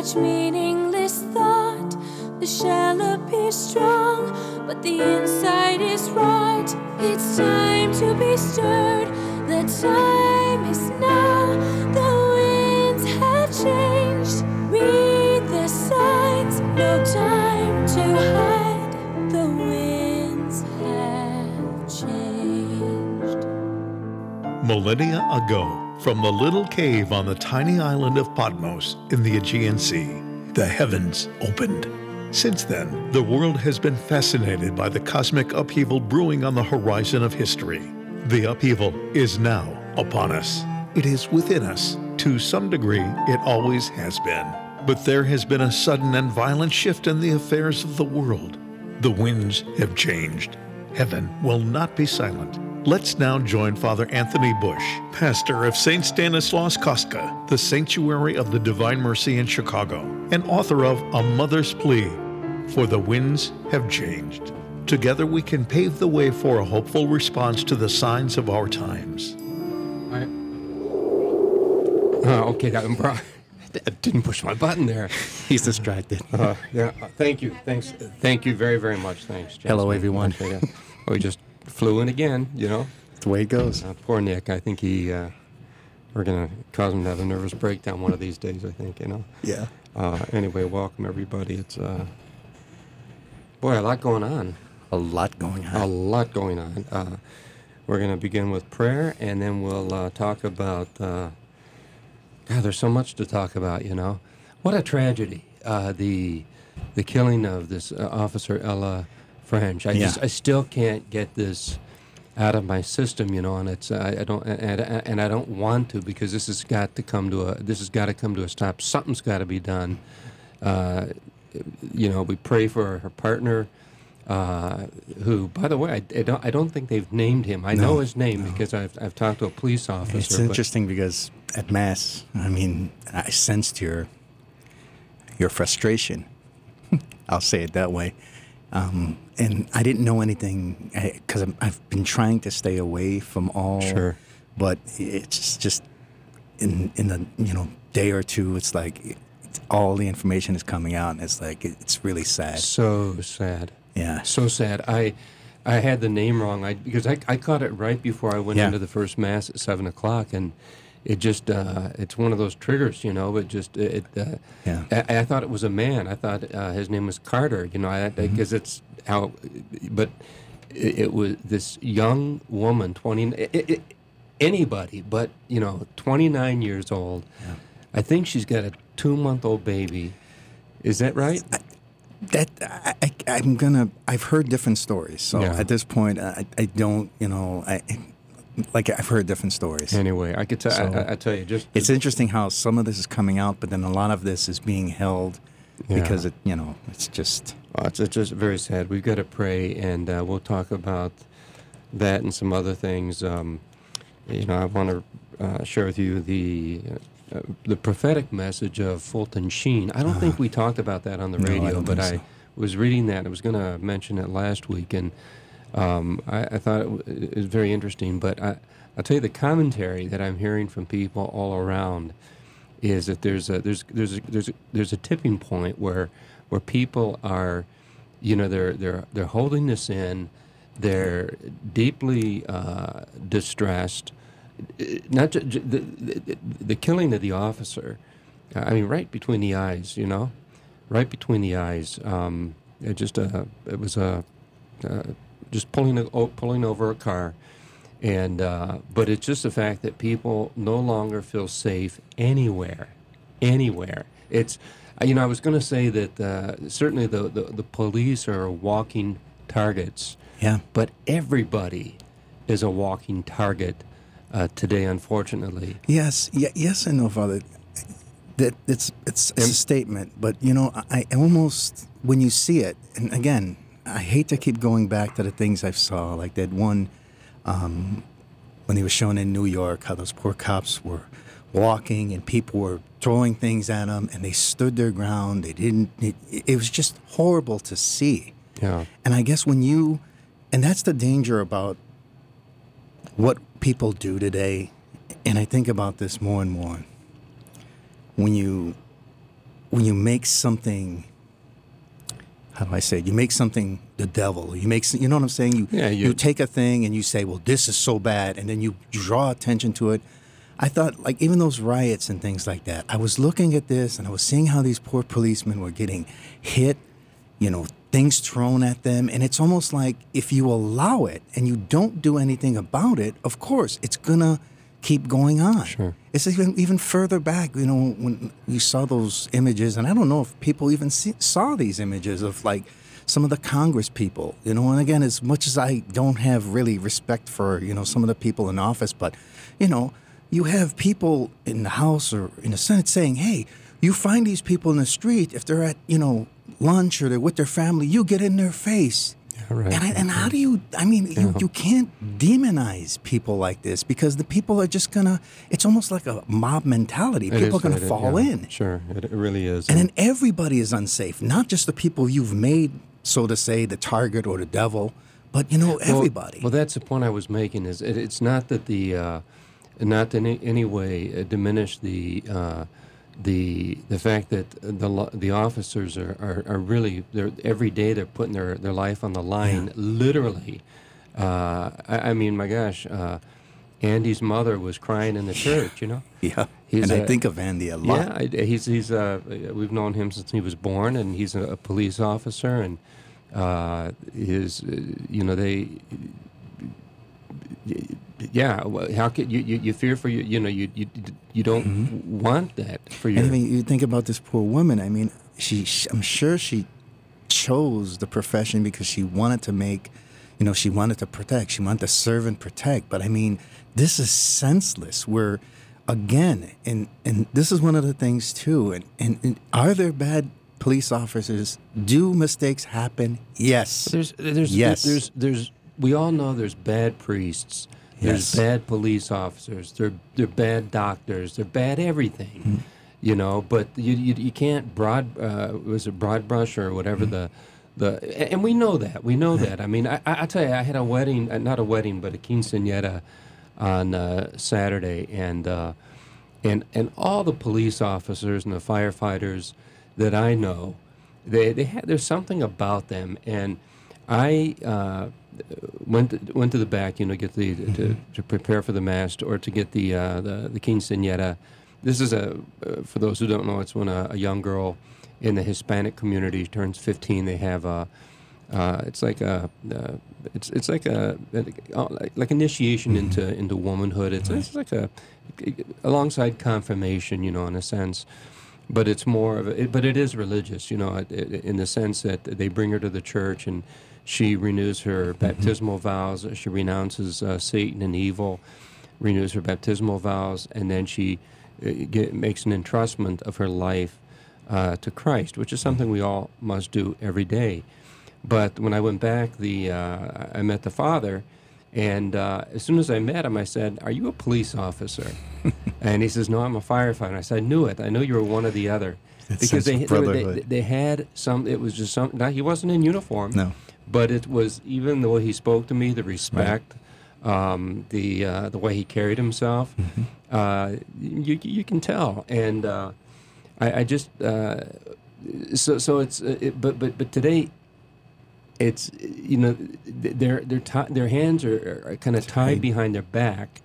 each meaningless thought. The shell appears strong, but the inside is rot. It's time to be stirred. The time is now. The winds have changed. Read the signs. No time to hide. The winds have changed. Millennia ago, from the little cave on the tiny island of Patmos in the Aegean Sea, the heavens opened. Since then, the world has been fascinated by the cosmic upheaval brewing on the horizon of history. The upheaval is now upon us. It is within us. To some degree, it always has been. But there has been a sudden and violent shift in the affairs of the world. The winds have changed. Heaven will not be silent. Let's now join Father Anthony Bush, pastor of St. Stanislaus Kostka, the Sanctuary of the Divine Mercy in Chicago, and author of A Mother's Plea, For the Winds Have Changed. Together we can pave the way for a hopeful response to the signs of our times. Okay, I didn't push my button there. He's distracted. Thank you. Thank you very, very much. Thanks, Jasmine. Hello, everyone. We just flew in again, you know. That's the way it goes. Poor Nick. I think we're going to cause him to have a nervous breakdown one of these days, I think, you know. Yeah. Anyway, welcome, everybody. It's, boy, a lot going on. A lot going on. We're going to begin with prayer, and then we'll talk about, God, there's so much to talk about, you know. What a tragedy, the killing of this officer, Ella French. I still can't get this out of my system, you know, and it's I don't want to, because this has got to come to a stop. Something's got to be done. You know, we pray for her partner, who, by the way, I don't think they've named him. I know his name because I've talked to a police officer. It's interesting because at Mass, I mean, I sensed your frustration. I'll say it that way. And I didn't know anything because I've been trying to stay away from all. Sure. But it's just in the day or two, it's like all the information is coming out, and it's like it's really sad. So sad. Yeah. So sad. I had the name wrong. Because I caught it right before I went into the first Mass at 7:00, and it just it's one of those triggers, you know. I thought it was a man. I thought his name was Carter, you know. Because it's how, but it was this young woman, anybody, but 29 years old. Yeah. I think she's got a 2-month-old baby. Is that right? I've heard different stories. So at this point, I don't, I've heard different stories. Anyway, I could I tell you, it's interesting how some of this is coming out, but then a lot of this is being held because it's just. It's just very sad. We've got to pray, and we'll talk about that and some other things. I want to share with you the prophetic message of Fulton Sheen. I don't think we talked about that on the radio, but I was reading that. I was going to mention it last week, and I thought it was very interesting. But I'll tell you, the commentary that I'm hearing from people all around is that there's a tipping point where people are, they're holding this in, they're deeply distressed. Not the killing of the officer. I mean, right between the eyes, right between the eyes. It was just pulling over a car, and but it's just the fact that people no longer feel safe anywhere. It's, I was going to say that certainly the police are walking targets. Yeah. But everybody is a walking target. Today, unfortunately. Yes and no, Father. That it's a statement, but I almost, when you see it, and again, I hate to keep going back to the things I saw, like that one when he was shown in New York, how those poor cops were walking and people were throwing things at them, and they stood their ground. They didn't. It was just horrible to see. Yeah. And I guess and that's the danger about what people do today, and I think about this more and more. When you when you make something, how do I say it? You make something the devil. You know what I'm saying? You take a thing and you say, well, this is so bad, and then you draw attention to it. I thought, like, even those riots and things like that, I was looking at this and I was seeing how these poor policemen were getting hit, things thrown at them. And it's almost like if you allow it and you don't do anything about it, of course, it's going to keep going on. Sure. It's even further back, when you saw those images, and I don't know if people even saw these images of, like, some of the Congress people, and again, as much as I don't have really respect for, some of the people in office, but, you have people in the House or in the Senate saying, hey, you find these people in the street, if they're at, lunch or they're with their family, you get in their face. Yeah, right. And how do you, you can't demonize people like this, because the people are just it's almost like a mob mentality. People are going to fall in. Sure, it really is. And then everybody is unsafe, not just the people you've made, so to say, the target or the devil, but, everybody. Well, that's the point I was making, is it's not that not in any way diminish the fact that the officers are really, every day they're putting their life on the line, literally. I mean, my gosh, Andy's mother was crying in the church, Yeah, I think of Andy a lot. Yeah, he's we've known him since he was born, and he's a police officer, and how could you fear for you don't want that for your. And you think about this poor woman. I'm sure she chose the profession because she wanted to make, she wanted to protect, she wanted to serve and protect. But this is senseless. Where, again, and this is one of the things too. And are there bad police officers? Do mistakes happen? Yes. There's we all know there's bad priests. There's bad police officers. They're bad doctors. They're bad everything, But you can't broad brush or whatever and we know that. We know that. I tell you, I had a wedding, not a wedding, but a quinceañera on Saturday, and all the police officers and the firefighters that I know, there's something about them, and I. Went to the back, get to prepare for the mass or to get the quinceañera. This is for those who don't know, it's when a young girl in the Hispanic community turns 15. They have it's like initiation into womanhood. It's like alongside confirmation, in a sense. But it's more of but it is religious, in the sense that they bring her to the church and she renews her baptismal vows. She renounces Satan and evil, renews her baptismal vows, and then she makes an entrustment of her life to Christ, which is something we all must do every day. But when I went back, I met the father, and as soon as I met him, I said, "Are you a police officer?" And he says, "No, I'm a firefighter." I said, "I knew it. I know you were one or the other." Because they had some. It was just some. Now, he wasn't in uniform. No. But it was, even the way he spoke to me, the respect, the way he carried himself, you can tell. And I just so it's but today, it's their hands are kind of tied behind their back,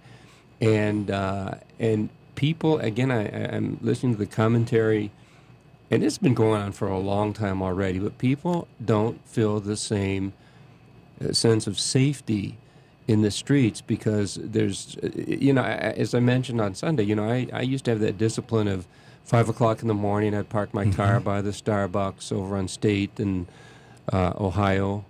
and people, again, I'm listening to the commentary. And it's been going on for a long time already, but people don't feel the same sense of safety in the streets because there's, as I mentioned on Sunday, I used to have that discipline of 5 o'clock in the morning. I'd park my car by the Starbucks over on State and Ohio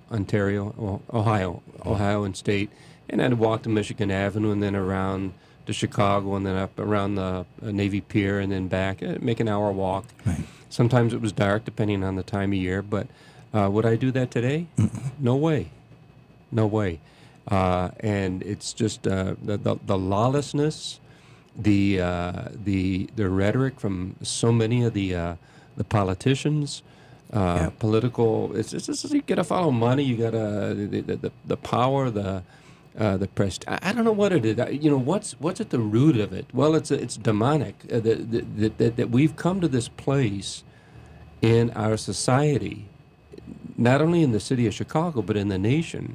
and State, and I'd walk to Michigan Avenue and then around to Chicago and then up around the Navy Pier and then back, make an hour walk. Right. Sometimes it was dark depending on the time of year, but would I do that today? No way. And it's just the lawlessness, the rhetoric from so many of the politicians, political. It's just, you got to follow money. You got to the power, the prestige. I don't know what it is. What's at the root of it? Well, it's demonic. That we've come to this place in our society, not only in the city of Chicago but in the nation.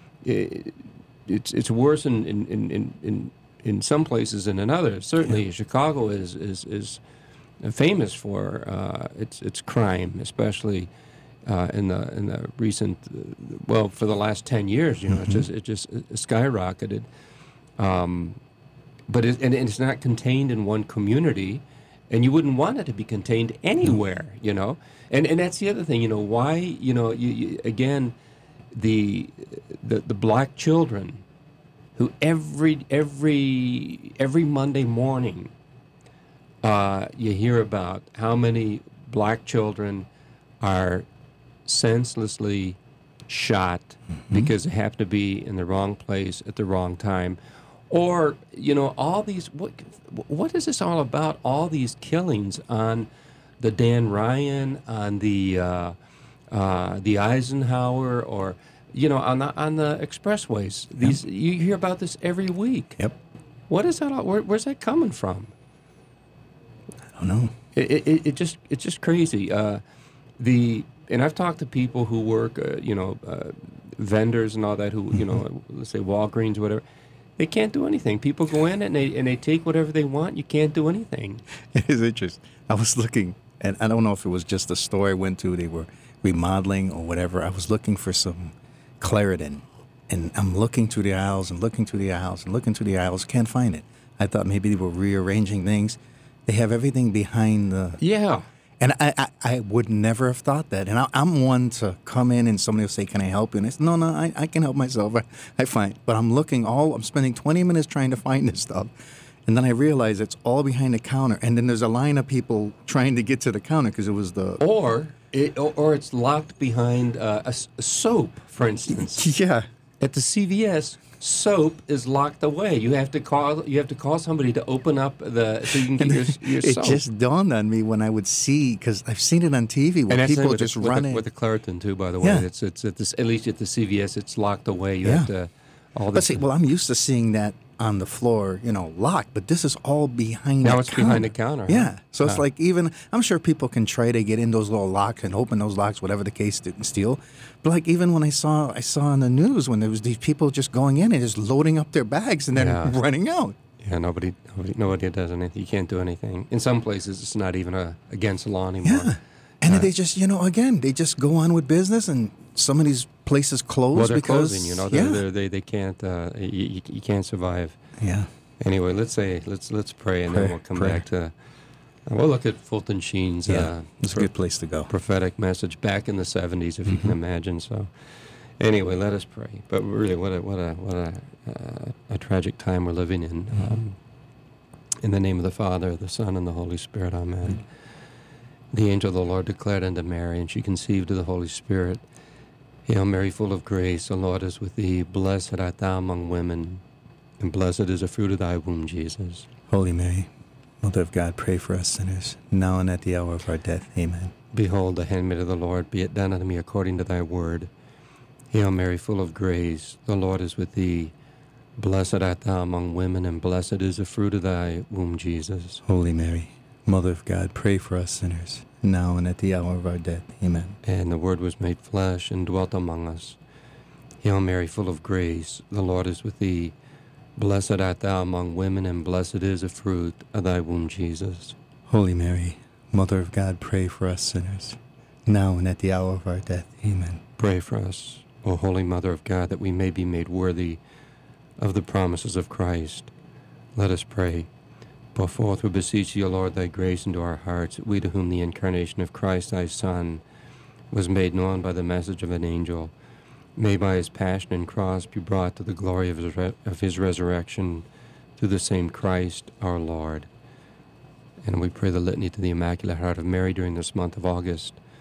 It's worse in some places than in others. Certainly, Chicago is famous for its crime, especially in the recent, for the last 10 years. It just skyrocketed. But it's not contained in one community, and you wouldn't want it to be contained anywhere. And that's the other thing. Why? Again, the black children who every Monday morning you hear about how many black children are senselessly shot because they happen to be in the wrong place at the wrong time, or all these. What is this all about? All these killings on the Dan Ryan, on the Eisenhower, or on the expressways. You hear about this every week. Yep. What is that? Where's that coming from? I don't know. It's just crazy. And I've talked to people who work, vendors and all that, who let's say Walgreens, whatever. They can't do anything. People go in and they take whatever they want. You can't do anything. It is interesting. I was looking, and I don't know if it was just a store I went to. They were remodeling or whatever. I was looking for some Claritin, and I'm looking through the aisles and looking through the aisles and looking through the aisles. Can't find it. I thought maybe they were rearranging things. They have everything behind the... Yeah. And I would never have thought that. And I'm one to come in and somebody will say, "Can I help you?" And I say, no, I can help myself. I find. But I'm spending 20 minutes trying to find this stuff. And then I realize it's all behind the counter. And then there's a line of people trying to get to the counter because it was the... Or it's locked behind a soap, for instance. Yeah. At the CVS, soap is locked away. You have to call somebody to open up so you can get your It soap. just dawned on me when I would see, because I've seen it on TV where people just run in. With the Claritin too, by the way. Yeah. It's at least at the CVS, it's locked away. You have to But see, I'm used to seeing that on the floor, locked, but this is all behind the counter. Now it's behind the counter. Yeah. So it's like, even, I'm sure people can try to get in those little locks and open those locks, whatever the case, didn't steal. But like, even when I saw on the news when there was these people just going in and just loading up their bags and then running out. Yeah, nobody does anything. You can't do anything. In some places, it's not even against the law anymore. Yeah. And they just, again, they just go on with business, and some of these places close. Well, they're because closing. They can't. You can't survive. Yeah. Anyway, let's pray, and then we'll come back to. We'll look at Fulton Sheen's. It's a good place to go. Prophetic message back in the 70s, if you can imagine. So, anyway, let us pray. But really, what a tragic time we're living in. In the name of the Father, the Son, and the Holy Spirit. Amen. The angel of the Lord declared unto Mary, and she conceived of the Holy Spirit. Hail Mary, full of grace, the Lord is with thee. Blessed art thou among women, and blessed is the fruit of thy womb, Jesus. Holy Mary, Mother of God, pray for us sinners, now and at the hour of our death. Amen. Behold, the handmaid of the Lord, be it done unto me according to thy word. Hail Mary, full of grace, the Lord is with thee. Blessed art thou among women, and blessed is the fruit of thy womb, Jesus. Holy Mary, Mother of God, pray for us sinners, now and at the hour of our death. Amen. And the Word was made flesh and dwelt among us. Hail Mary, full of grace, the Lord is with thee. Blessed art thou among women, and blessed is the fruit of thy womb, Jesus. Holy Mary, Mother of God, pray for us sinners, now and at the hour of our death. Amen. Pray for us, O Holy Mother of God, that we may be made worthy of the promises of Christ. Let us pray. Pour forth, we beseech thee, O Lord, thy grace into our hearts, that we to whom the incarnation of Christ thy Son was made known by the message of an angel, may by his passion and cross be brought to the glory of his resurrection through the same Christ our Lord. And we pray the litany to the Immaculate Heart of Mary during this month of August.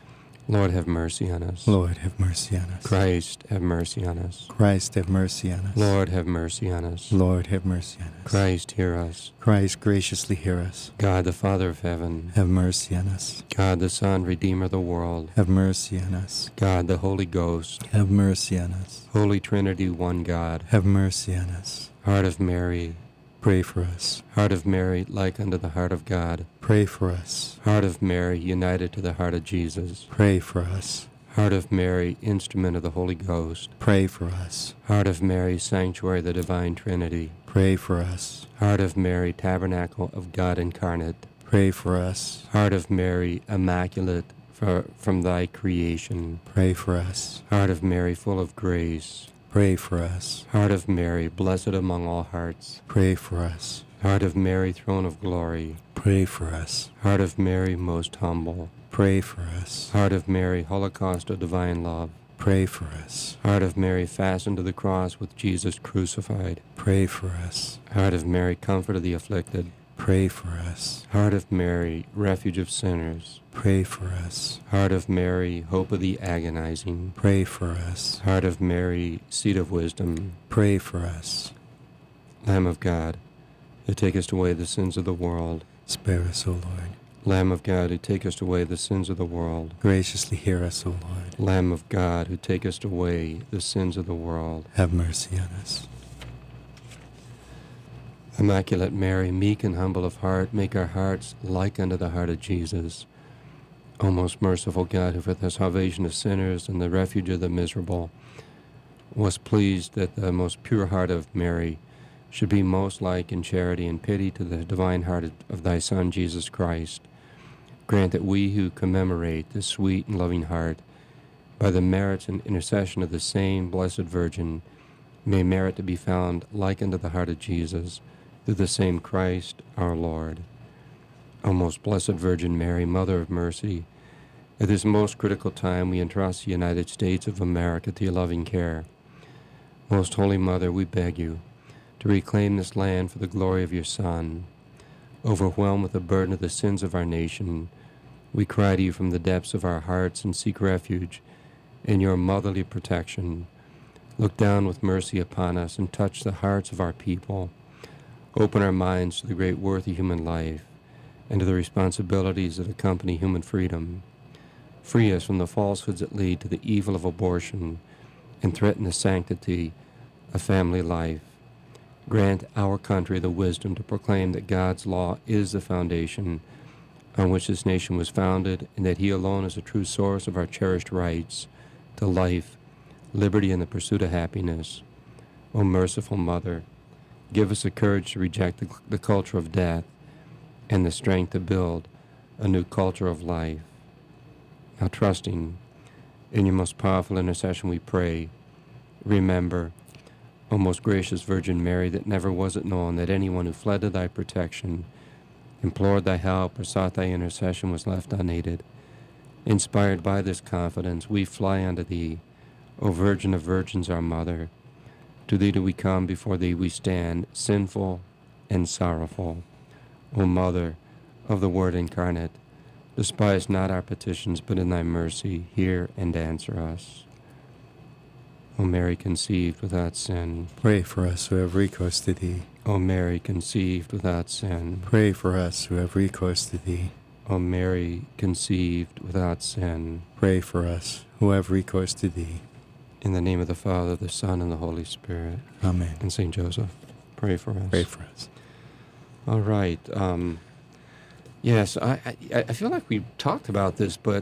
Lord, have mercy on us. Lord, have mercy on us. Christ, have mercy on us. Christ, have mercy on us. Lord, have mercy on us. Lord, have mercy on us. Christ, hear us. Christ, graciously hear us. God, the Father of heaven. Have mercy on us. God, the Son, Redeemer of the world. Have mercy on us. God, the Holy Ghost. Have mercy on us. Holy Trinity, one God. Have mercy on us. Heart of Mary. Pray for us. Heart of Mary, like unto the heart of God. Pray for us. Heart of Mary, united to the heart of Jesus. Pray for us. Heart of Mary, instrument of the Holy Ghost. Pray for us. Heart of Mary, sanctuary of the Divine Trinity. Pray for us. Heart of Mary, tabernacle of God incarnate. Pray for us. Heart of Mary, immaculate from thy creation. Pray for us. Heart of Mary, full of grace. Pray for us. Heart of Mary, blessed among all hearts. Pray for us. Heart of Mary, throne of glory. Pray for us. Heart of Mary, most humble. Pray for us. Heart of Mary, holocaust of divine love. Pray for us. Heart of Mary, fastened to the cross with Jesus crucified. Pray for us. Heart of Mary, comfort of the afflicted. Pray for us. Heart of Mary, refuge of sinners. Pray for us. Heart of Mary, hope of the agonizing. Pray for us. Heart of Mary, seat of wisdom. Pray for us. Lamb of God, who takest away the sins of the world. Spare us, O Lord. Lamb of God, who takest away the sins of the world. Graciously hear us, O Lord. Lamb of God, who takest away the sins of the world. Have mercy on us. Immaculate Mary, meek and humble of heart, make our hearts like unto the heart of Jesus. O most merciful God, who for the salvation of sinners and the refuge of the miserable, was pleased that the most pure heart of Mary should be most like in charity and pity to the divine heart of thy Son, Jesus Christ. Grant that we who commemorate this sweet and loving heart, by the merits and intercession of the same Blessed Virgin, may merit to be found like unto the heart of Jesus, through the same Christ our Lord. O most blessed Virgin Mary, Mother of Mercy, at this most critical time we entrust the United States of America to your loving care. Most Holy Mother, we beg you to reclaim this land for the glory of your Son. Overwhelmed with the burden of the sins of our nation, we cry to you from the depths of our hearts and seek refuge in your motherly protection. Look down with mercy upon us and touch the hearts of our people. Open our minds to the great worth of human life and to the responsibilities that accompany human freedom. Free us from the falsehoods that lead to the evil of abortion and threaten the sanctity of family life. Grant our country the wisdom to proclaim that God's law is the foundation on which this nation was founded, and that He alone is the true source of our cherished rights to life, liberty, and the pursuit of happiness. O merciful Mother, give us the courage to reject the culture of death and the strength to build a new culture of life. Now, trusting in your most powerful intercession, we pray, remember, O most gracious Virgin Mary, that never was it known that anyone who fled to thy protection, implored thy help, or sought thy intercession was left unaided. Inspired by this confidence, we fly unto thee, O Virgin of Virgins, our Mother. To thee do we come, before thee we stand, sinful and sorrowful. O Mother of the Word incarnate, despise not our petitions, but in thy mercy hear and answer us. O Mary conceived without sin. Pray for us who have recourse to thee. O Mary conceived without sin. Pray for us who have recourse to thee. O Mary conceived without sin. Pray for us who have recourse to thee. In the name of the Father, the Son, and the Holy Spirit. Amen. And Saint Joseph, pray for us. Pray for us. All right. Yes, I feel like we've talked about this, but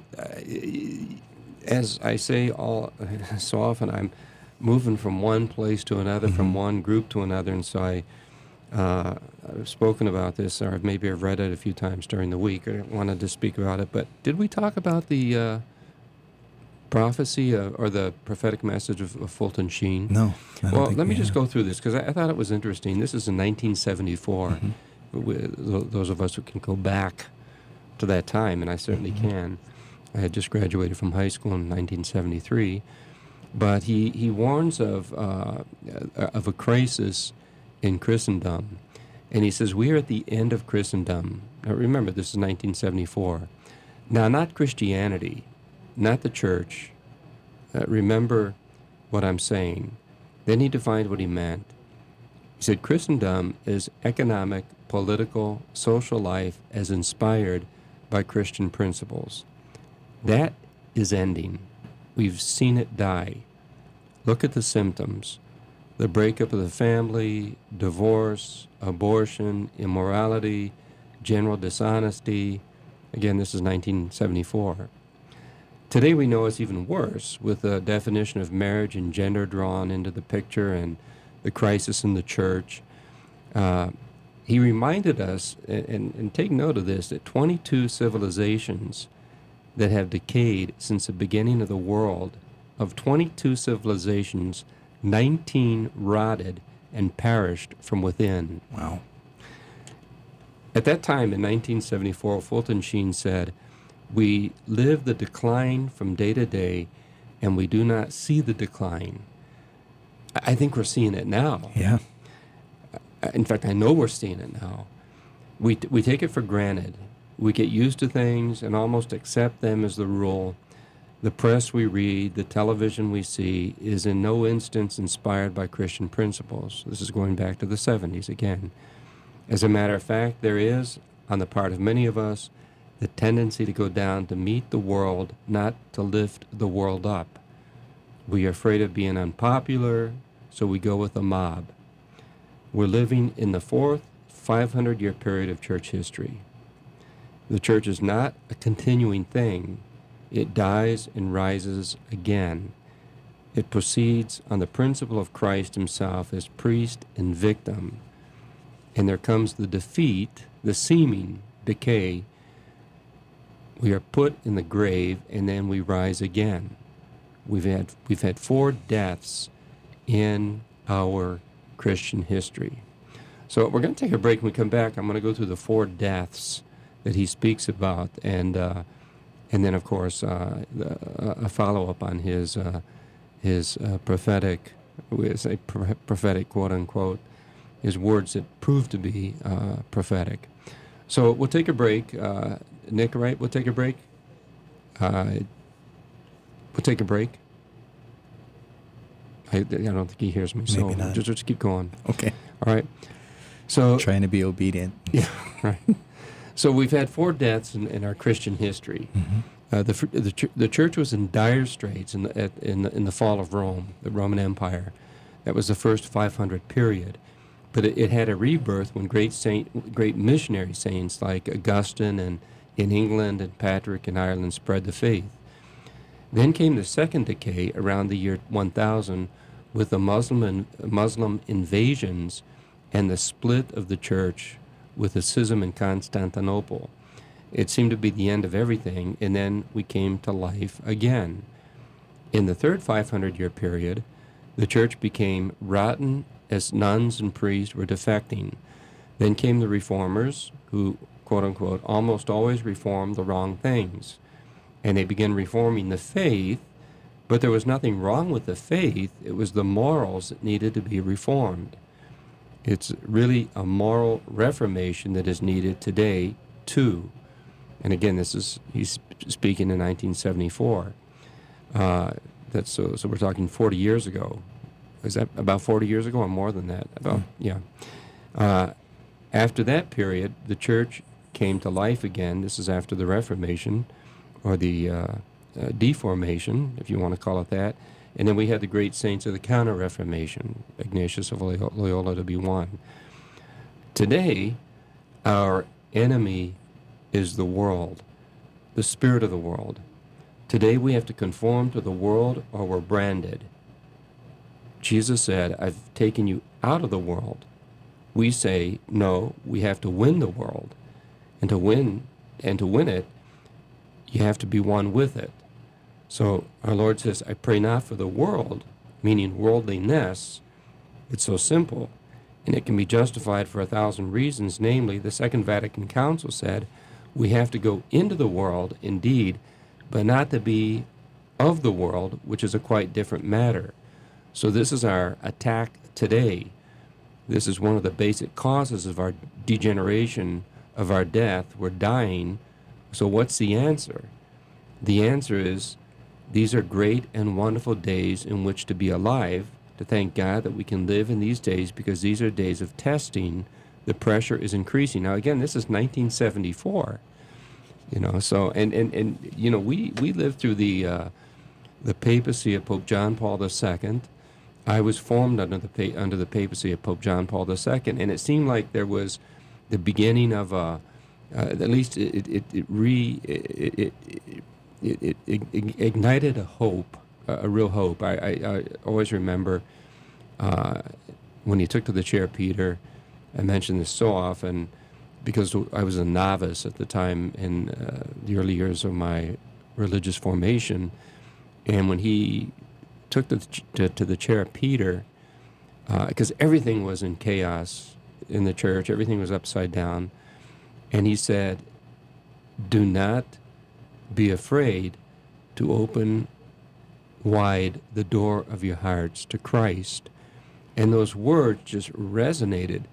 as I say so often, I'm moving from one place to another, from one group to another, and so I've spoken about this, or maybe I've read it a few times during the week. I wanted to speak about it, but did we talk about the prophecy or the prophetic message of Fulton Sheen? No. Well, let me just go through this, because I thought it was interesting. This is in 1974. Those of us who can go back to that time, and I certainly can. I had just graduated from high school in 1973. But he warns of a crisis in Christendom. And he says, we are at the end of Christendom. Now remember, this is 1974. Now, not Christianity, not the church. Remember what I'm saying. Then he defined what he meant. He said, Christendom is economic, political, social life as inspired by Christian principles. That is ending. We've seen it die. Look at the symptoms. The breakup of the family, divorce, abortion, immorality, general dishonesty. Again, this is 1974. Today we know it's even worse, with the definition of marriage and gender drawn into the picture and the crisis in the church. He reminded us, and take note of this, that 22 civilizations that have decayed since the beginning of the world, of 22 civilizations, 19 rotted and perished from within. Wow. At that time, in 1974, Fulton Sheen said, "We live the decline from day to day, and we do not see the decline." I think we're seeing it now. Yeah. In fact, I know we're seeing it now. We take it for granted. We get used to things and almost accept them as the rule. The press we read, the television we see, is in no instance inspired by Christian principles. This is going back to the 70s again. As a matter of fact, there is, on the part of many of us, the tendency to go down to meet the world, not to lift the world up. We are afraid of being unpopular, so we go with the mob. We're living in the fourth 500-year period of church history. The church is not a continuing thing. It dies and rises again. It proceeds on the principle of Christ himself as priest and victim. And there comes the defeat, the seeming decay. We are put in the grave, and then we rise again. We've had 4 deaths in our Christian history. So we're going to take a break. When we come back, I'm going to go through the 4 deaths that he speaks about, and then, of course, a follow-up on his prophetic, we say prophetic, quote-unquote, his words that prove to be prophetic. So we'll take a break. Nick, right? We'll take a break. We'll take a break. I don't think he hears me, so Maybe not. Just keep going. Okay. All right. So Trying to be obedient. yeah, right. So we've had 4 deaths in our Christian history. Mm-hmm. The church was in dire straits in the fall of Rome, the Roman Empire. That was the first 500 period. But it had a rebirth when great missionary saints like Augustine and in England and Patrick in Ireland spread the faith. Then came the second decay around the year 1000 with the Muslim invasions and the split of the church with the schism in Constantinople. It seemed to be the end of everything, and then we came to life again. In the third 500-year period, the church became rotten as nuns and priests were defecting. Then came the reformers, who, quote-unquote, almost always reformed the wrong things. And they began reforming the faith, but there was nothing wrong with the faith. It was the morals that needed to be reformed. It's really a moral reformation that is needed today, too. And again, he's speaking in 1974. So we're talking 40 years ago. Is that about 40 years ago or more than that? Yeah. After that period, the church came to life again. This is after the Reformation, or the deformation, if you want to call it that. And then we had the great saints of the Counter-Reformation, Ignatius of Loyola to be one. Today, our enemy is the world, the spirit of the world. Today we have to conform to the world or we're branded. Jesus said, "I've taken you out of the world." We say, no, we have to win the world. And to win it, you have to be one with it. So our Lord says, "I pray not for the world," meaning worldliness. It's so simple, and it can be justified for 1,000 reasons. Namely, the Second Vatican Council said we have to go into the world, indeed, but not to be of the world, which is a quite different matter. So this is our attack today. This is one of the basic causes of our degeneration, of our death. We're dying. So what's the answer? The answer is These are great and wonderful days in which to be alive, to thank God that we can live in these days, because these are days of testing. The pressure is increasing. Now, again, this is 1974. So we lived through the papacy of Pope John Paul II. I was formed under the papacy of Pope John Paul II, and it seemed like there was the beginning of at least it ignited a hope, a real hope. I always remember when he took to the chair, Peter. I mention this so often because I was a novice at the time in the early years of my religious formation, and when he took to the chair of Peter, because everything was in chaos in the church, everything was upside down, and he said, "Do not be afraid to open wide the door of your hearts to Christ." And those words just resonated.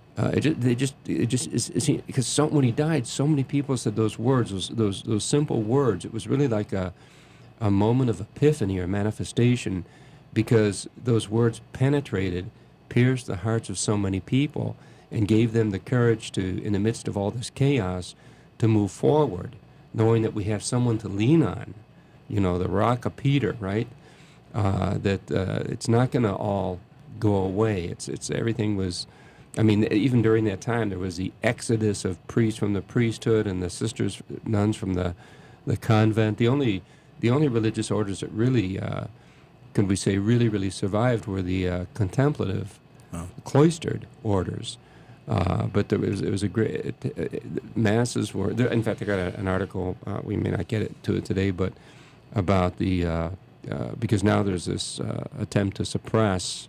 Because when he died, so many people said those words, those simple words. It was really like a moment of epiphany or manifestation, because those words pierced the hearts of so many people, and gave them the courage to, in the midst of all this chaos, to move forward, knowing that we have someone to lean on, the rock of Peter, right? That it's not going to all go away. It's everything was. I mean, even during that time, there was the exodus of priests from the priesthood and the sisters, nuns from the convent. The only religious orders that really, can we say, really survived were the contemplative, cloistered orders. But it was a great masses were. In fact, I got an article. We may not get to it today, but about the because now there's this attempt to suppress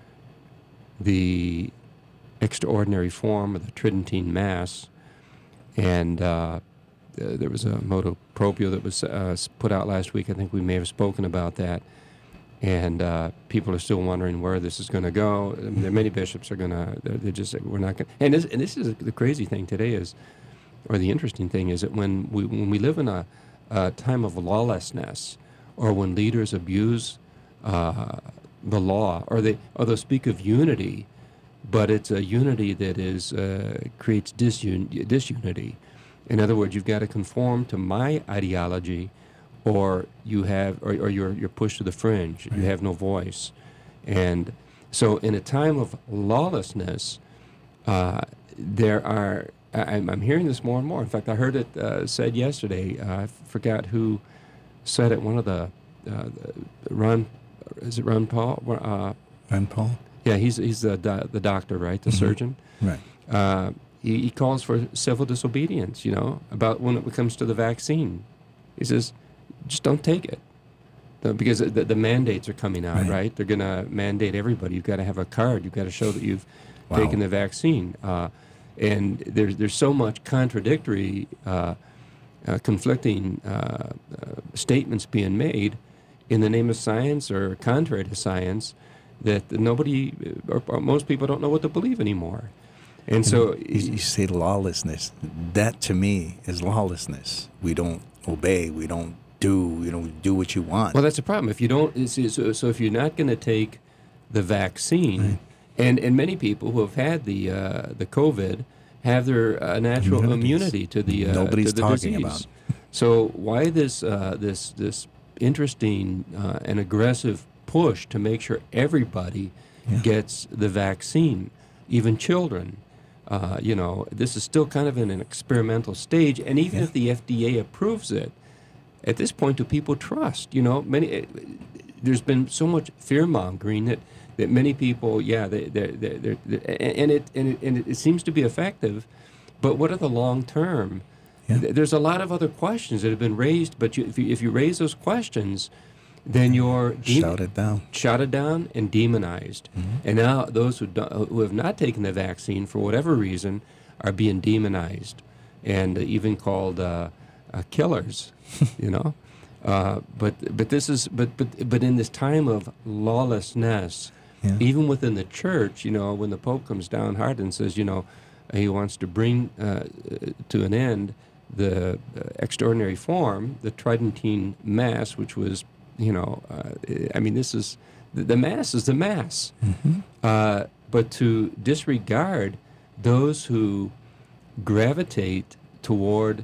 the extraordinary form of the Tridentine Mass, and there was a motu proprio that was put out last week. I think we may have spoken about that, and people are still wondering where this is going to go. I mean, many bishops are going to. They're just we're not going. And this is the crazy thing today is, or the interesting thing is that when we live in a time of lawlessness, or when leaders abuse the law, or they'll speak of unity. But it's a unity that creates disunity. In other words, you've got to conform to my ideology, or you're pushed to the fringe. Right. You have no voice. And so, in a time of lawlessness, I'm hearing this more and more. In fact, I heard it said yesterday. I forgot who said it. One of the Ron Paul? Ron Paul. Yeah, he's the doctor, right? The surgeon. Right. He calls for civil disobedience, about when it comes to the vaccine. He says, just don't take it. Because the mandates are coming out, right? They're going to mandate everybody. You've got to have a card. You've got to show that you've taken the vaccine. And there's so much contradictory, conflicting statements being made in the name of science or contrary to science, that nobody or most people don't know what to believe anymore. And so you say lawlessness. That to me is lawlessness. We don't obey. We don't do what you want. Well, that's the problem. If you don't, so if you're not going to take the vaccine, and many people who have had the COVID have their natural immunity to the nobody's to the talking disease. about. So why this interesting and aggressive push to make sure everybody gets the vaccine, even children? This is still kind of in an experimental stage, and even if the FDA approves it, at this point, do people trust? There's been so much fear mongering that many people, it seems to be effective, but what are the long term? Yeah. There's a lot of other questions that have been raised, but if you raise those questions, then you're shouted down and demonized. Mm-hmm. And now those who have not taken the vaccine for whatever reason are being demonized and even called killers. But in this time of lawlessness, even within the church, when the Pope comes down hard and says, he wants to bring to an end the extraordinary form, the Tridentine Mass, which was This is the Mass is the Mass. But to disregard those who gravitate toward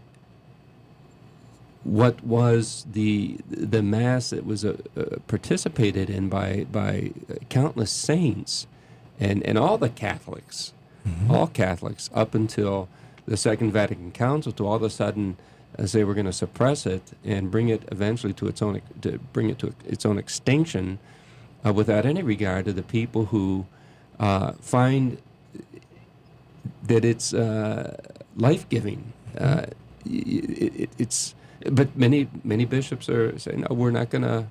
what was the Mass that was participated in by countless saints and all the Catholics, all Catholics, up until the Second Vatican Council, to all of a sudden say we're going to suppress it and bring it eventually to its own extinction, without any regard to the people who find that it's life-giving. But many bishops are saying, no, we're not gonna.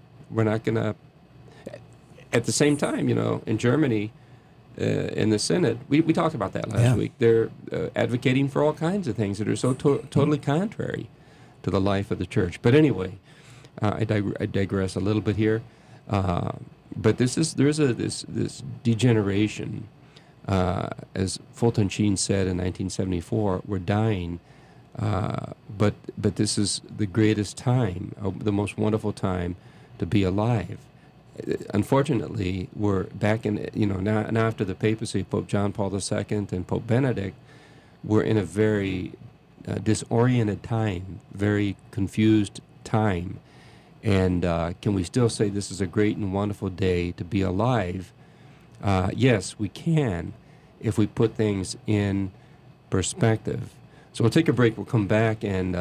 At the same time, in Germany, in the Synod, we talked about that last week. They're advocating for all kinds of things that are so totally contrary to the life of the Church. But anyway, I digress a little bit here. But there's this degeneration, as Fulton Sheen said in 1974. We're dying. But this is the greatest time, the most wonderful time to be alive. Unfortunately, we're back in, now after the papacy, Pope John Paul II and Pope Benedict, we're in a very disoriented time, very confused time. And can we still say this is a great and wonderful day to be alive? Yes, we can, if we put things in perspective. So we'll take a break. We'll come back and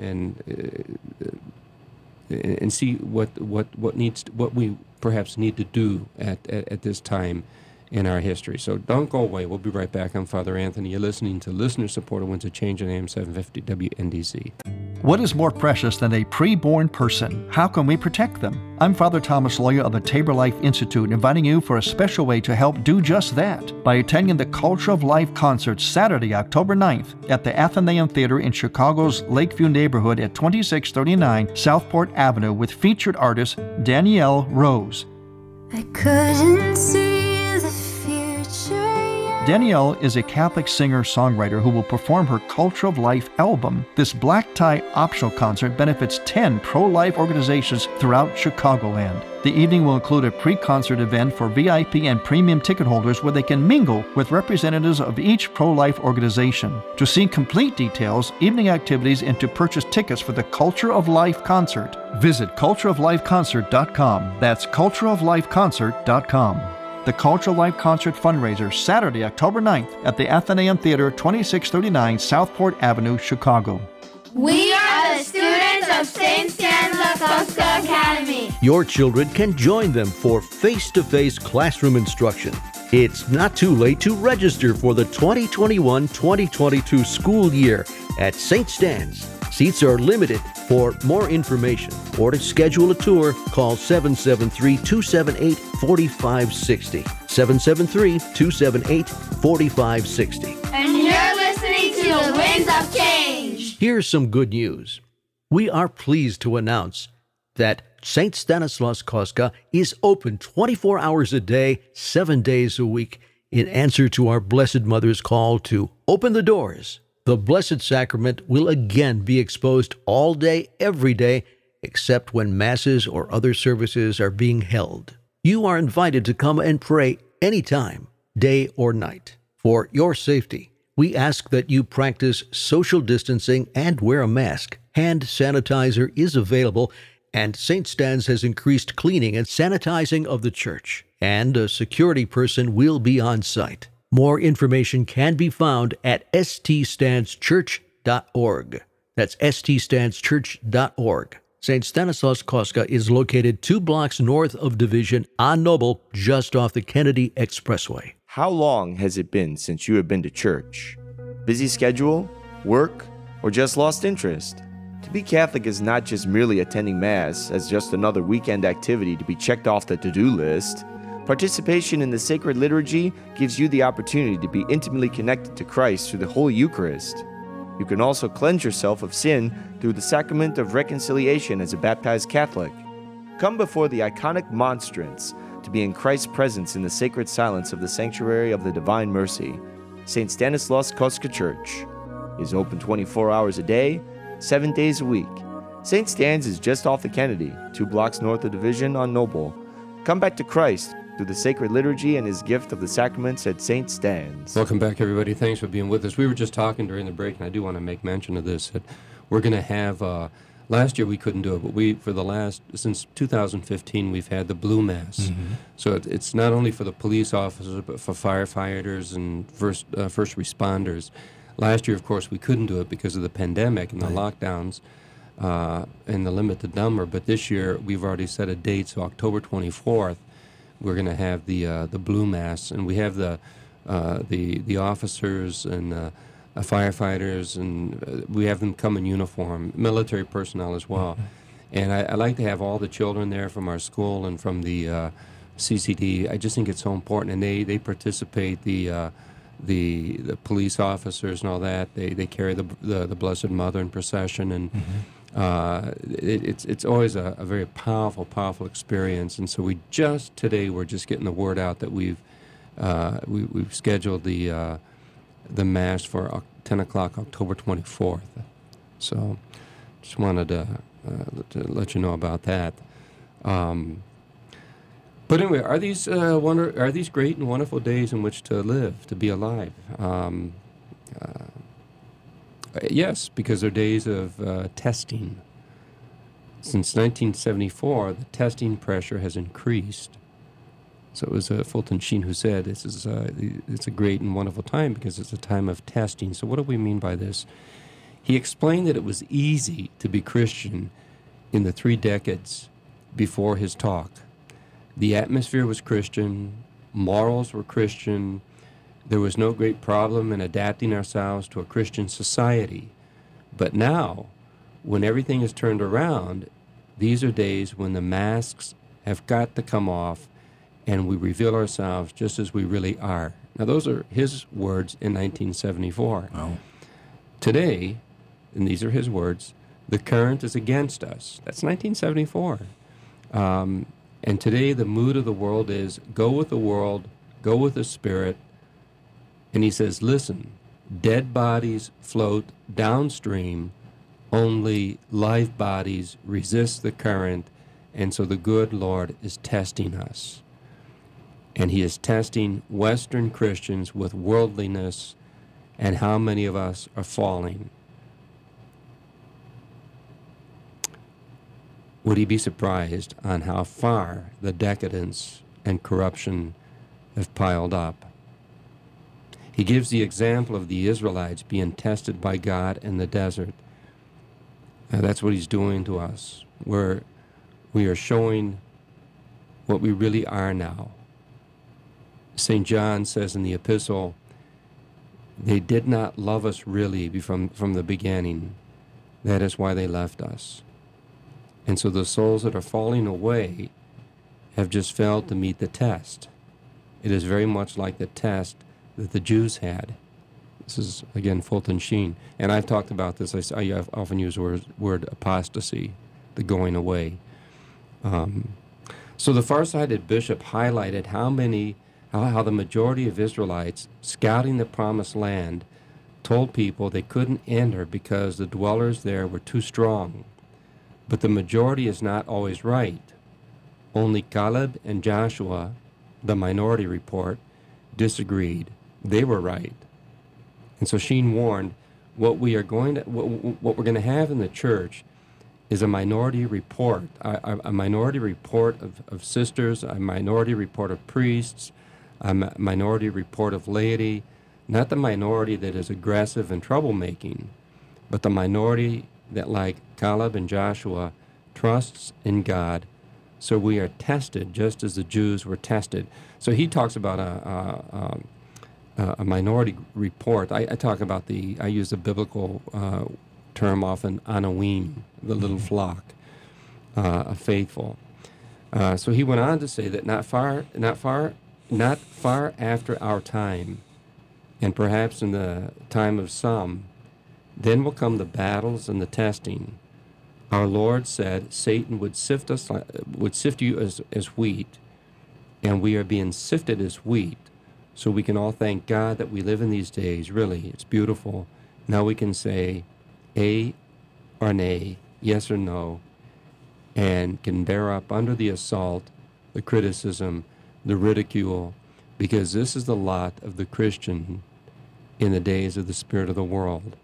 see what we perhaps need to do at this time in our history. So don't go away. We'll be right back. I'm Father Anthony. You're listening to Listener-Supported Winds of Change on AM 750 WNDZ. What is more precious than a pre-born person? How can we protect them? I'm Father Thomas Loya of the Tabor Life Institute, inviting you for a special way to help do just that by attending the Culture of Life concert Saturday, October 9th at the Athenaeum Theater in Chicago's Lakeview neighborhood at 2639 Southport Avenue with featured artist Danielle Rose. I couldn't see the future yet. Danielle is a Catholic singer-songwriter who will perform her Culture of Life album. This black tie optional concert benefits 10 pro-life organizations throughout Chicagoland. The evening will include a pre-concert event for VIP and premium ticket holders where they can mingle with representatives of each pro-life organization. To see complete details, evening activities, and to purchase tickets for the Culture of Life concert, visit cultureoflifeconcert.com. That's cultureoflifeconcert.com. The Culture of Life Concert fundraiser, Saturday, October 9th at the Athenaeum Theater, 2639 Southport Avenue, Chicago. We are the students of St. Stanislaus Kostka Academy. Your children can join them for face-to-face classroom instruction. It's not too late to register for the 2021-2022 school year at St. Stan's. Seats are limited. For more information or to schedule a tour, call 773-278-4560. 773-278-4560. And you're listening to the Winds of Change. Here's some good news. We are pleased to announce that St. Stanislaus Kostka is open 24 hours a day, 7 days a week, in answer to our Blessed Mother's call to open the doors. The Blessed Sacrament will again be exposed all day, every day, except when Masses or other services are being held. You are invited to come and pray anytime, day or night. For your safety, we ask that you practice social distancing and wear a mask. Hand sanitizer is available, and St. Stan's has increased cleaning and sanitizing of the church, and a security person will be on site. More information can be found at ststanschurch.org. That's ststanschurch.org. St. Stanislaus Kostka is located 2 blocks north of Division on Noble, just off the Kennedy Expressway. How long has it been since you have been to church? Busy schedule, work, or just lost interest? To be Catholic is not just merely attending Mass as just another weekend activity to be checked off the to-do list. Participation in the sacred liturgy gives you the opportunity to be intimately connected to Christ through the Holy Eucharist. You can also cleanse yourself of sin through the sacrament of reconciliation as a baptized Catholic. Come before the iconic monstrance to be in Christ's presence in the sacred silence of the sanctuary of the Divine Mercy. St. Stanislaus Kostka Church is open 24 hours a day, 7 days a week. St. Stan's is just off the Kennedy, 2 blocks north of Division on Noble. Come back to Christ through the sacred liturgy and his gift of the sacraments at St. Stan's. Welcome back, everybody. Thanks for being with us. We were just talking during the break, and I do want to make mention of this, that we're going to have, last year we couldn't do it, but since 2015, we've had the Blue Mass. Mm-hmm. So it's not only for the police officers, but for firefighters and first responders. Last year, of course, we couldn't do it because of the pandemic and the lockdowns and the limited number, but this year we've already set a date, so October 24th, we're going to have the Blue Mass, and we have the officers and firefighters, and we have them come in uniform, military personnel as well. Mm-hmm. And I like to have all the children there from our school and from the CCD. I just think it's so important, and they participate. The police officers and all that. They carry the Blessed Mother in procession, and it's always a very powerful experience. And so we're just getting the word out that we've scheduled the Mass for 10 o'clock October 24th. So just wanted to let you know about that. But anyway, are these great and wonderful days in which to live, to be alive? Yes, because they're days of testing. Since 1974, the testing pressure has increased. So it was Fulton Sheen who said it's a great and wonderful time because it's a time of testing. So what do we mean by this? He explained that it was easy to be Christian in the 3 decades before his talk. The atmosphere was Christian, morals were Christian, there was no great problem in adapting ourselves to a Christian society. But now, when everything is turned around, these are days when the masks have got to come off and we reveal ourselves just as we really are. Now, those are his words in 1974. Wow. Today, and these are his words, the current is against us. That's 1974. And today the mood of the world is go with the world, go with the Spirit. And he says, listen, dead bodies float downstream, only live bodies resist the current, and so the good Lord is testing us. And he is testing Western Christians with worldliness, and how many of us are falling. Would he be surprised on how far the decadence and corruption have piled up? He gives the example of the Israelites being tested by God in the desert. That's what he's doing to us, where we are showing what we really are now. St. John says in the epistle, they did not love us really from the beginning. That is why they left us. And so the souls that are falling away have just failed to meet the test. It is very much like the test that the Jews had. This is, again, Fulton Sheen. And I've talked about this. I often use the word apostasy, the going away. So the far-sighted bishop highlighted how the majority of Israelites scouting the promised land told people they couldn't enter because the dwellers there were too strong. But the majority is not always right. Only Caleb and Joshua, the minority report, disagreed. They were right. And so Sheen warned, what we're going to have in the church is a minority report, a minority report of sisters, a minority report of priests, a minority report of laity, not the minority that is aggressive and troublemaking, but the minority that, like Caleb and Joshua, trusts in God. So we are tested just as the Jews were tested. So he talks about a minority report. I talk about I use the biblical term often, Anawim, the little flock of faithful. So he went on to say that not far after our time, and perhaps in the time of some, then will come the battles and the testing. Our Lord said Satan would sift you as wheat, and we are being sifted as wheat. So we can all thank God that we live in these days. Really, it's beautiful. Now we can say A or nay yes or no, and can bear up under the assault, the criticism, the ridicule, because this is the lot of the Christian in the days of the spirit of the world.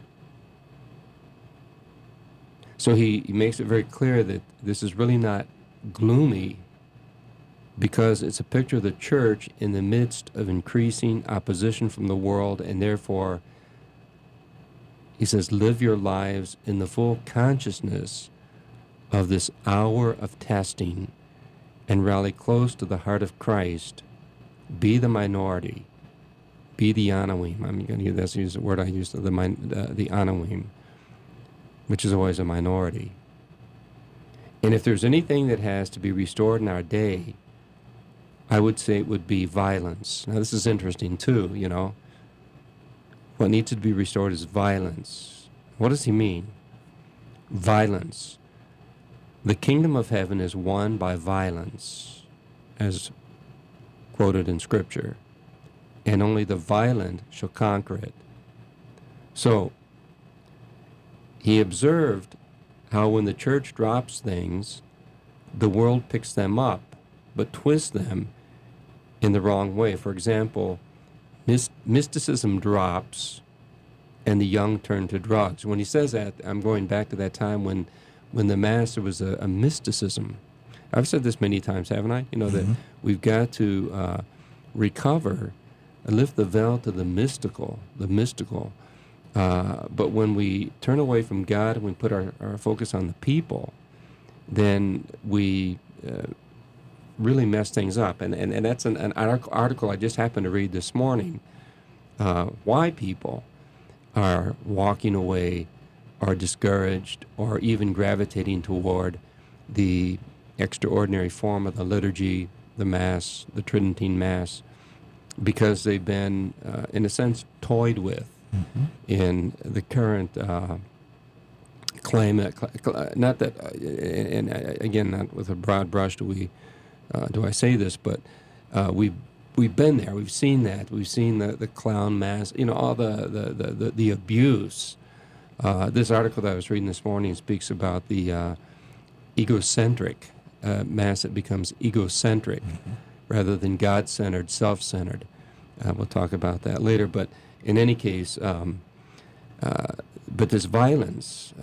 So he makes it very clear that this is really not gloomy, because it's a picture of the church in the midst of increasing opposition from the world, and therefore, he says, live your lives in the full consciousness of this hour of testing and rally close to the heart of Christ. Be the minority. Be the Anawim. I'm going to use the word I used, the Anawim, which is always a minority. And if there's anything that has to be restored in our day, I would say it would be violence. Now, this is interesting, too, you know. What needs to be restored is violence. What does he mean? Violence. The kingdom of heaven is won by violence, as quoted in Scripture, and only the violent shall conquer it. So, he observed how when the church drops things, the world picks them up, but twists them in the wrong way. For example, mysticism drops and the young turn to drugs. When he says that, I'm going back to that time when the Mass, there was a mysticism. I've said this many times, haven't I? You know, that we've got to recover and lift the veil to the mystical. But when we turn away from God and we put our focus on the people, then we really mess things up. And that's an article I just happened to read this morning. Why people are walking away, are discouraged, or even gravitating toward the extraordinary form of the liturgy, the Mass, the Tridentine Mass, because they've been, in a sense, toyed with in the current climate. Not that, and again, not with a broad brush do I say this, but we've been there. We've seen that. We've seen the clown mass. You know, all the abuse. This article that I was reading this morning speaks about the egocentric mass that becomes egocentric rather than God-centered, self-centered. We'll talk about that later. But in any case, but this violence.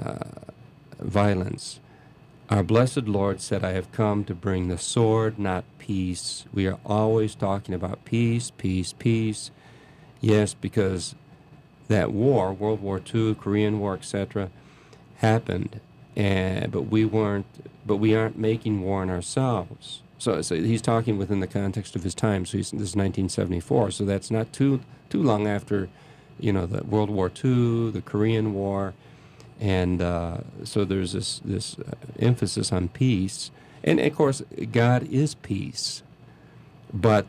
Our blessed Lord said, I have come to bring the sword, not peace. We are always talking about peace, peace, peace. Yes, because that war, World War II, Korean War, etc., happened, but we aren't making war on ourselves. So he's talking within the context of his time. So this is 1974. So that's not too long after, you know, the World War II, the Korean War. And so there's this emphasis on peace, and of course God is peace. But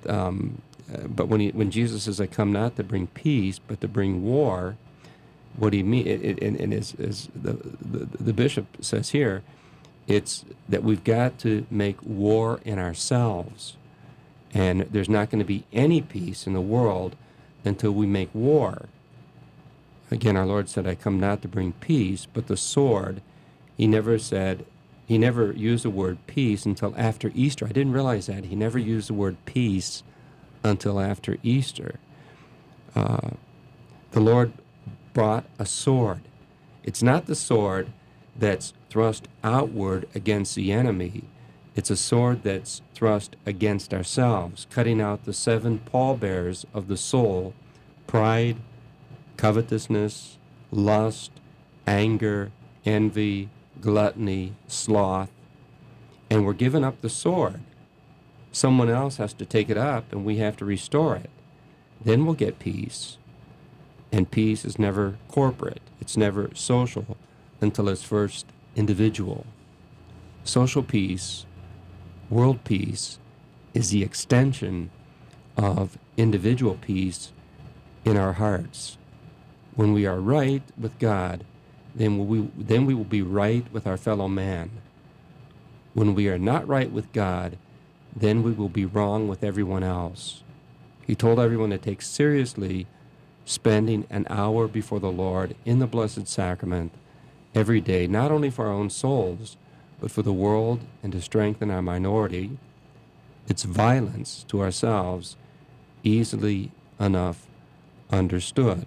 when Jesus says, "I come not to bring peace, but to bring war," what he mean, and as the bishop says here, it's that we've got to make war in ourselves, and there's not going to be any peace in the world until we make war. Again, our Lord said, I come not to bring peace, but the sword. He never used the word peace until after Easter. I didn't realize that. He never used the word peace until after Easter. The Lord brought a sword. It's not the sword that's thrust outward against the enemy. It's a sword that's thrust against ourselves, cutting out the 7 pallbearers of the soul: pride, covetousness, lust, anger, envy, gluttony, sloth. And we're giving up the sword. Someone else has to take it up, and we have to restore it. Then we'll get peace. And peace is never corporate. It's never social until it's first individual. Social peace, world peace, is the extension of individual peace in our hearts. When we are right with God, then we will be right with our fellow man. When we are not right with God, then we will be wrong with everyone else. He told everyone to take seriously spending an hour before the Lord in the Blessed Sacrament every day, not only for our own souls, but for the world and to strengthen our minority, its violence to ourselves easily enough understood.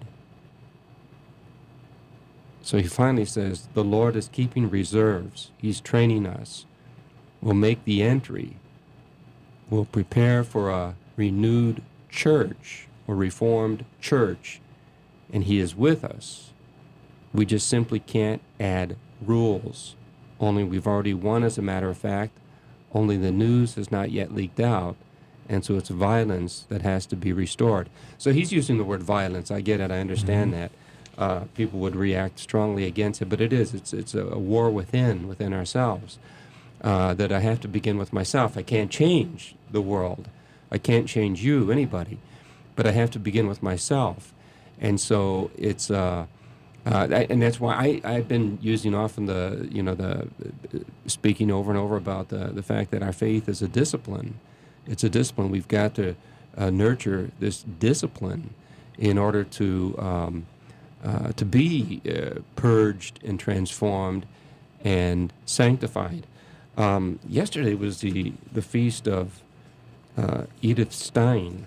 So he finally says, the Lord is keeping reserves. He's training us. We'll make the entry. We'll prepare for a renewed church, or reformed church, and he is with us. We just simply can't add rules. Only we've already won, as a matter of fact. Only the news has not yet leaked out, and so it's violence that has to be restored. So he's using the word violence. I get it. I understand that. People would react strongly against it, but it is. It's a war within ourselves, that I have to begin with myself. I can't change the world. I can't change you, anybody, but I have to begin with myself. And so it's, and that's why I've been using often the speaking over and over about the fact that our faith is a discipline. It's a discipline. We've got to nurture this discipline in order to be purged and transformed and sanctified. Yesterday was the feast of Edith Stein,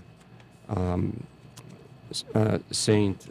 Saint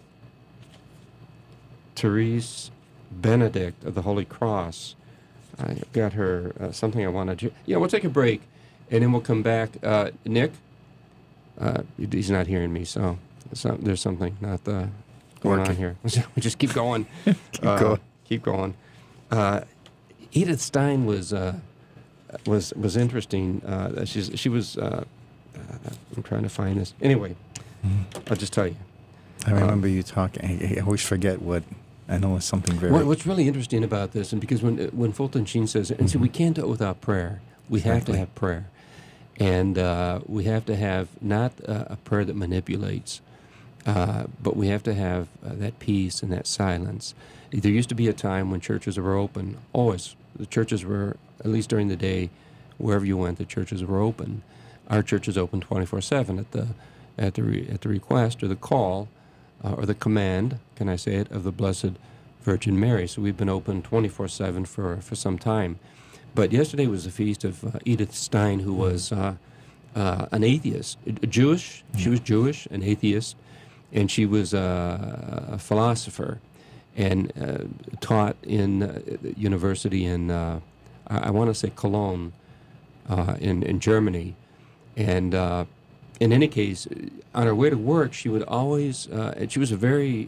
Therese Benedict of the Holy Cross. I got her something I wanted to... Yeah, we'll take a break, and then we'll come back. Nick? He's not hearing me, so there's something not going on here. We just keep going. Keep going. Edith Stein was interesting. She was... I'm trying to find this. Anyway, I'll just tell you. I remember you talking. I always forget what... I know it's something very... What's really interesting about this, and because when Fulton Sheen says, and so we can't do it without prayer. We have to have prayer. And we have to have not a prayer that manipulates, but we have to have that peace and that silence. There used to be a time when churches were open. Always. The churches were, at least during the day, wherever you went, the churches were open. Our church is open 24/7 at the request or the call or the command, can I say it, of the Blessed Virgin Mary. So we've been open 24/7 for some time. But yesterday was the feast of Edith Stein, who was an atheist, Jewish. She was Jewish, an atheist, and she was a philosopher and taught in university in, I want to say Cologne, in Germany. And in any case, on her way to work, she would always, she was a very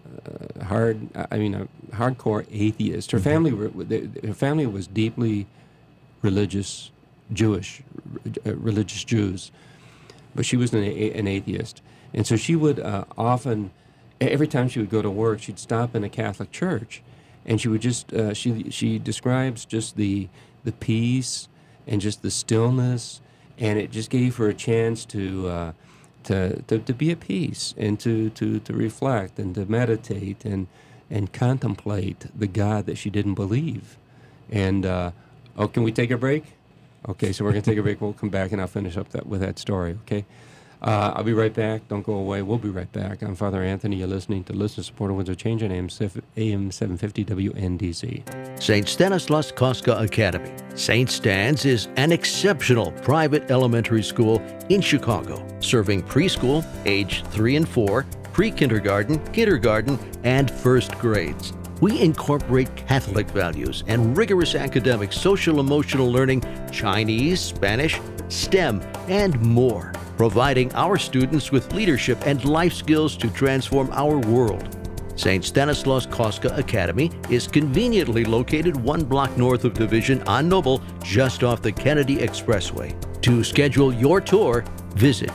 hardcore atheist. Her family was deeply religious, Jewish, religious Jews, but she was an atheist. And so she would often, every time she would go to work, she'd stop in a Catholic church, and she would just, she describes just the peace and just the stillness, and it just gave her a chance to be at peace and to reflect and to meditate and contemplate the God that she didn't believe. And can we take a break? Okay, so we're going to take a break. We'll come back and I'll finish up with that story, okay? I'll be right back. Don't go away. We'll be right back. I'm Father Anthony. You're listening to Listener Supported Winds of Change on AM 750 WNDZ. St. Stanislaus Kostka Academy. St. Stan's is an exceptional private elementary school in Chicago, serving preschool, age 3 and 4, pre-kindergarten, kindergarten, and first grades. We incorporate Catholic values and rigorous academic social-emotional learning, Chinese, Spanish, STEM, and more, providing our students with leadership and life skills to transform our world. St. Stanislaus Kostka Academy is conveniently located 1 block north of Division on Noble, just off the Kennedy Expressway. To schedule your tour, visit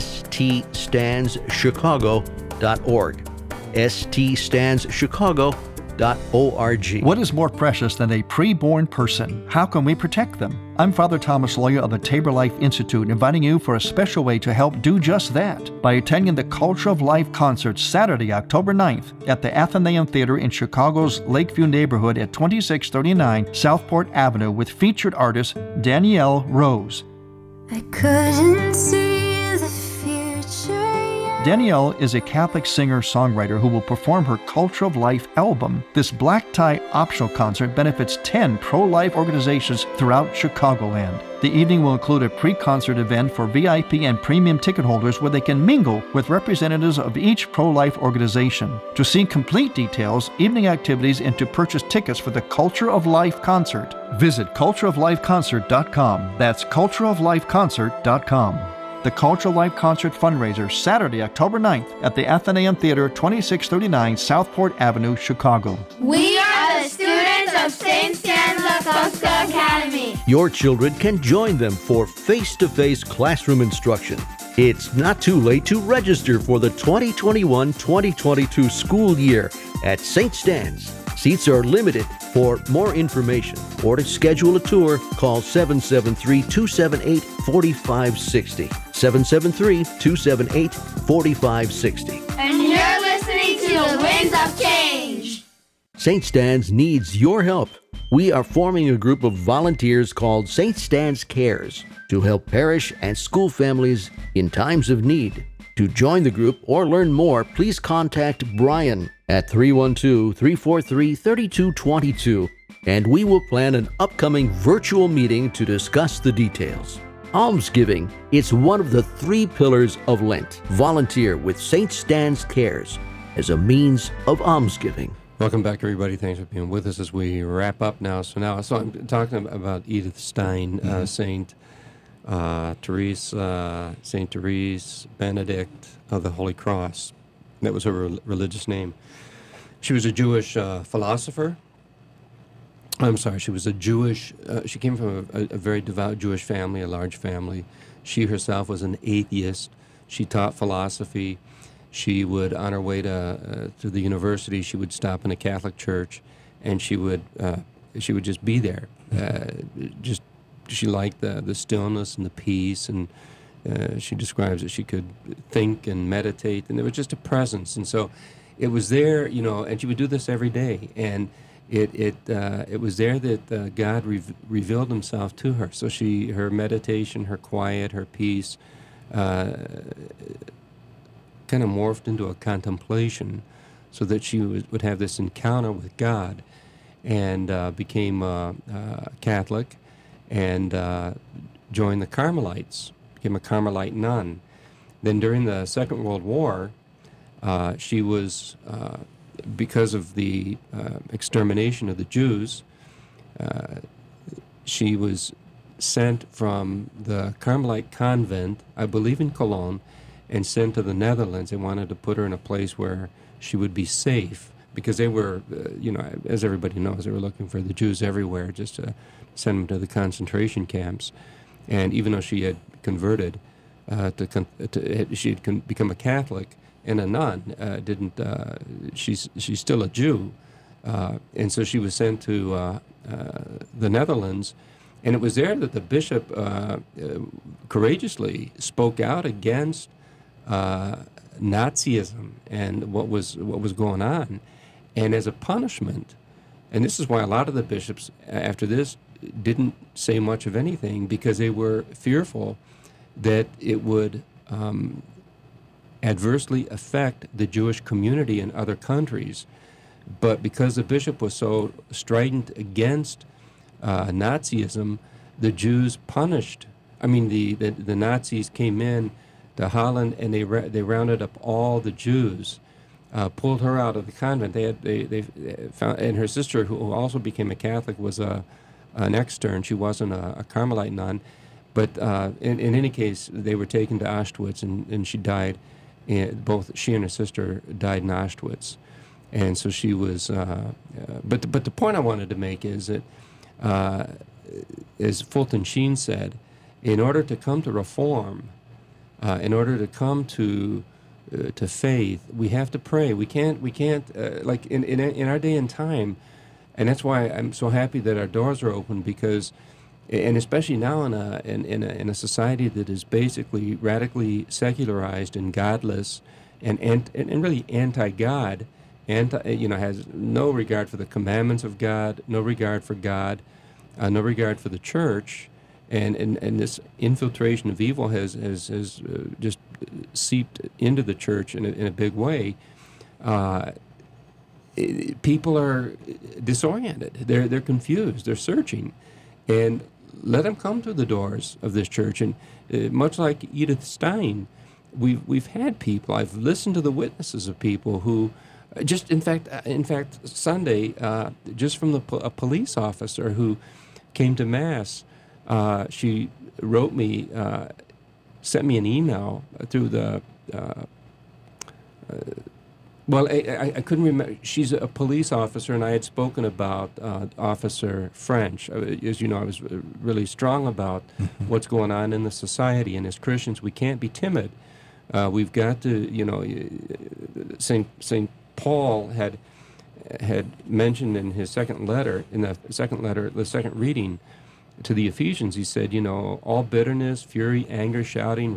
ststandschicago.org. ststandschicago.org. What is more precious than a pre-born person? How can we protect them? I'm Father Thomas Loya of the Tabor Life Institute, inviting you for a special way to help do just that by attending the Culture of Life concert Saturday, October 9th at the Athenaeum Theater in Chicago's Lakeview neighborhood at 2639 Southport Avenue with featured artist Danielle Rose. I couldn't see the future yet. Danielle is a Catholic singer-songwriter who will perform her Culture of Life album. This black tie optional concert benefits 10 pro-life organizations throughout Chicagoland. The evening will include a pre-concert event for VIP and premium ticket holders where they can mingle with representatives of each pro-life organization. To see complete details, evening activities, and to purchase tickets for the Culture of Life concert, visit cultureoflifeconcert.com. That's cultureoflifeconcert.com. The Culture of Life Concert fundraiser, Saturday, October 9th at the Athenaeum Theater, 2639 Southport Avenue, Chicago. We are the students of St. Stan's Lakota Academy. Your children can join them for face-to-face classroom instruction. It's not too late to register for the 2021-2022 school year at St. Stan's. Seats are limited. For more information or to schedule a tour, call 773-278-4560. 773-278-4560. And you're listening to the Winds of Change. St. Stan's needs your help. We are forming a group of volunteers called St. Stan's Cares to help parish and school families in times of need. To join the group or learn more, please contact Brian at 312-343-3222, and we will plan an upcoming virtual meeting to discuss the details. Almsgiving, it's one of the 3 pillars of Lent. Volunteer with St. Stan's Cares as a means of almsgiving. Welcome back, everybody. Thanks for being with us as we wrap up now. So I'm talking about Edith Stein, Saint Therese, Saint Therese Benedict of the Holy Cross. That was her religious name. She was a Jewish philosopher. She was a Jewish, she came from a very devout Jewish family, a large family. She herself was an atheist. She taught philosophy. She would, on her way to the university, she would stop in a Catholic church, and she would just be there. She liked the stillness and the peace, and she describes that she could think and meditate, and there was just a presence. And so it was there, and she would do this every day. And it was there that God revealed himself to her. So her meditation, her quiet, her peace, kind of morphed into a contemplation, so that she would have this encounter with God, and became Catholic, and joined the Carmelites, became a Carmelite nun. Then during the Second World War, she was, because of the extermination of the Jews, she was sent from the Carmelite convent, I believe in Cologne, and sent to the Netherlands. They wanted to put her in a place where she would be safe, because they were, as everybody knows, they were looking for the Jews everywhere, just to send them to the concentration camps. And even though she had converted, she had become a Catholic and a nun, she's still a Jew. And so she was sent to the Netherlands. And it was there that the bishop courageously spoke out against Nazism and what was going on. And as a punishment, and this is why a lot of the bishops after this didn't say much of anything, because they were fearful that it would adversely affect the Jewish community in other countries. But because the bishop was so strident against Nazism, the Jews punished. I mean, the Nazis came in to Holland, and they rounded up all the Jews, pulled her out of the convent. They found, and her sister, who also became a Catholic, was an extern. She wasn't a Carmelite nun, but in any case, they were taken to Auschwitz, and she died. Both she and her sister died in Auschwitz, and so she was. But the point I wanted to make is that, as Fulton Sheen said, in order to come to reform, in order to come to faith, we have to pray. We can't like in our day and time, and that's why I'm so happy that our doors are open, because, and especially now in a society that is basically radically secularized and godless, and really anti-God, has no regard for the commandments of God, no regard for God, no regard for the church. And this infiltration of evil has just seeped into the church in a big way, people are disoriented. They're confused. They're searching, and let them come through the doors of this church. And much like Edith Stein, we've had people. I've listened to the witnesses of people who, just in fact, Sunday, just from a police officer who came to Mass. She wrote me, sent me an email through the. I couldn't remember. She's a police officer, and I had spoken about Officer French. As you know, I was really strong about what's going on in the society, and as Christians, we can't be timid. We've got to, St. Paul had mentioned in his second reading to the Ephesians, he said, all bitterness, fury, anger, shouting,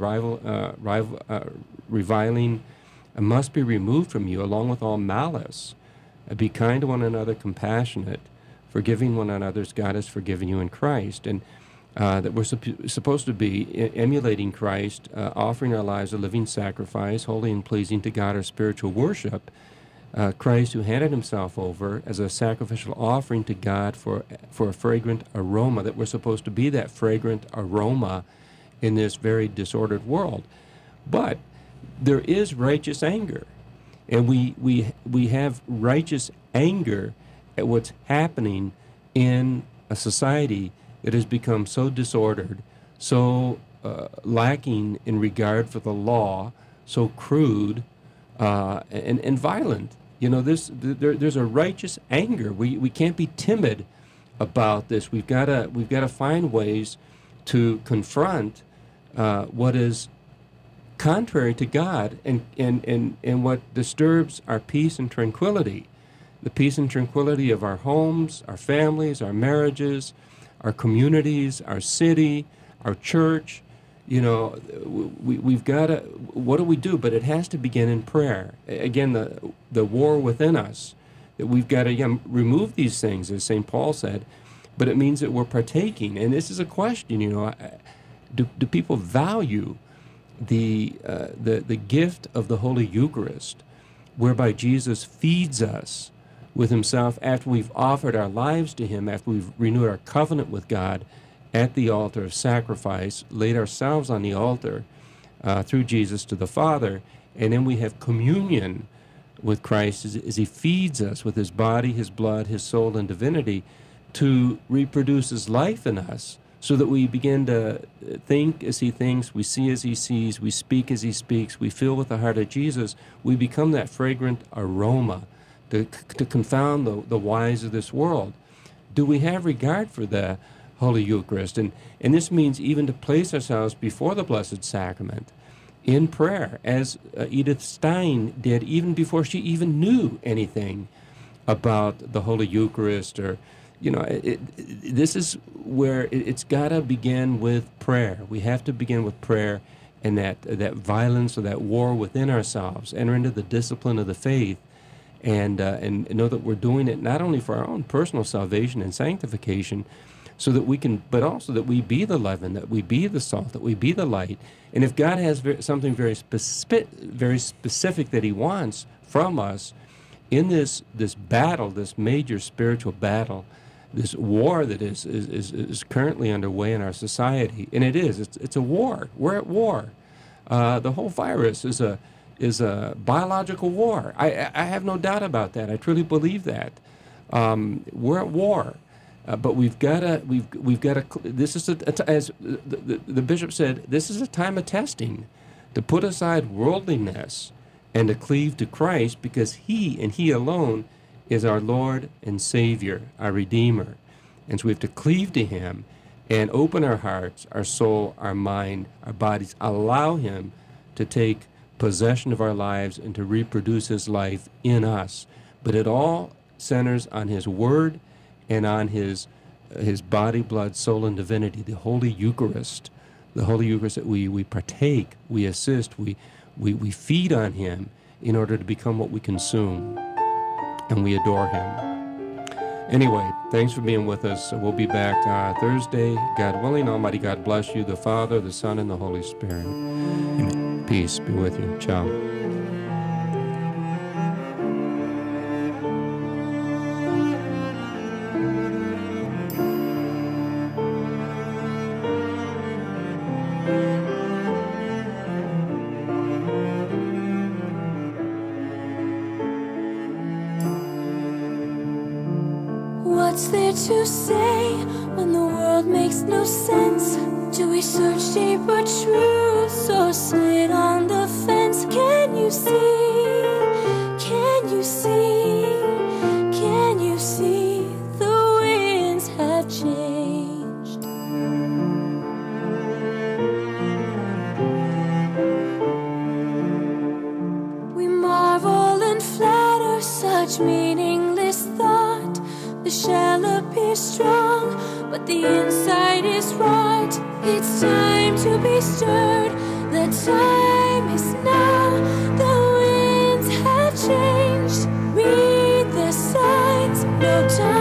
reviling, must be removed from you, along with all malice. Be kind to one another, compassionate, forgiving one another as God has forgiven you in Christ. And that we're supposed to be emulating Christ, offering our lives a living sacrifice, holy and pleasing to God, our spiritual worship. Christ, who handed himself over as a sacrificial offering to God for a fragrant aroma, that we're supposed to be that fragrant aroma in this very disordered world. But there is righteous anger, and we have righteous anger at what's happening in a society that has become so disordered, so lacking in regard for the law, so crude and violent. There's a righteous anger. We can't be timid about this. We've got to find ways to confront what is contrary to God and what disturbs our peace and tranquility, the peace and tranquility of our homes, our families, our marriages, our communities, our city, our church. We've got to, what do we do? But it has to begin in prayer. Again, the war within us, that we've got to remove these things, as St. Paul said, but it means that we're partaking. And this is a question, do people value the gift of the Holy Eucharist, whereby Jesus feeds us with himself after we've offered our lives to him, after we've renewed our covenant with God at the altar of sacrifice, laid ourselves on the altar through Jesus to the Father, and then we have communion with Christ as he feeds us with his body, his blood, his soul, and divinity to reproduce his life in us, so that we begin to think as he thinks, we see as he sees, we speak as he speaks, we feel with the heart of Jesus. We become that fragrant aroma to confound the wise of this world. Do we have regard for the Holy Eucharist? And this means even to place ourselves before the Blessed Sacrament in prayer, as Edith Stein did even before she even knew anything about the Holy Eucharist. Or this is where it's got to begin with prayer. We have to begin with prayer, and that violence or that war within ourselves, enter into the discipline of the faith, and know that we're doing it not only for our own personal salvation and sanctification, so that we can, but also that we be the leaven, that we be the salt, that we be the light. And if God has something very specific that he wants from us in this battle, this major spiritual battle, this war that is currently underway in our society, and it's a war. We're at war. The whole virus is a biological war. I have no doubt about that. I truly believe that. We're at war, but we've got to. This is as the bishop said. This is a time of testing, to put aside worldliness and to cleave to Christ, because he and he alone is our Lord and Savior, our Redeemer. And so we have to cleave to him and open our hearts, our soul, our mind, our bodies, allow him to take possession of our lives and to reproduce his life in us. But it all centers on his word and on his body, blood, soul, and divinity, the Holy Eucharist. The Holy Eucharist that we partake, we assist, we feed on him in order to become what we consume. And we adore him. Anyway, thanks for being with us. We'll be back Thursday. God willing, Almighty God bless you, the Father, the Son, and the Holy Spirit. Amen. Peace be with you. Ciao. What's there to say when the world makes no sense? Do we search deeper truths or sit on the fence? Can you see? Can you see? Can you see the winds have changed? We marvel and flatter such meaningless thought. The shell appears strong, but the inside is rot. It's time to be stirred. The time is now. The winds have changed. Read the signs. No time.